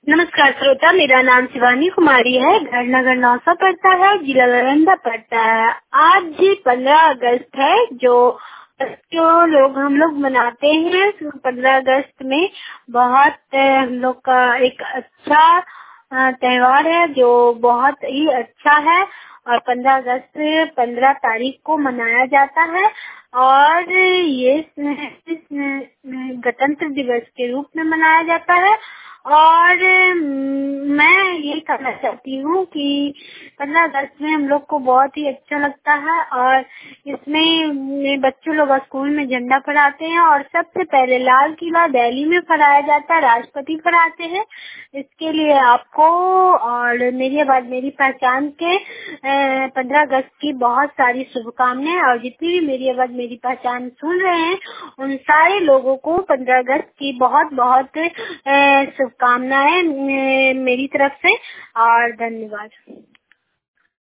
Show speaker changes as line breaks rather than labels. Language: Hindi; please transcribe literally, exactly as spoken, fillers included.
नमस्कार श्रोता, मेरा नाम शिवानी कुमारी है। घर नगर नौ सौ पड़ता है, जिला नालंदा पड़ता है। आज पंद्रह अगस्त है, जो जो लोग हम लोग मनाते हैं। पंद्रह अगस्त में बहुत हम लोग का एक अच्छा अ, त्योहार है जो बहुत ही अच्छा है। और पंद्रह अगस्त पंद्रह तारीख को मनाया जाता है और ये गणतंत्र दिवस के रूप में मनाया जाता है। और अम, मैं ये कहना चाहती हूँ कि पंद्रह अगस्त में हम लोग को बहुत ही अच्छा लगता है और इसमें में बच्चों लोग स्कूल में झंडा फहराते हैं और सबसे पहले लाल किला दिल्ली में फहराया जाता है, राष्ट्रपति फहराते हैं। इसके लिए आपको और मेरी आवाज मेरी पहचान के पंद्रह अगस्त की बहुत सारी शुभकामनाएं। और जितनी भी मेरी आवाज मेरी पहचान सुन रहे हैं उन सारे लोगों को पंद्रह अगस्त की बहुत बहुत शुभकामनाएं मेरी तरफ से और धन्यवाद।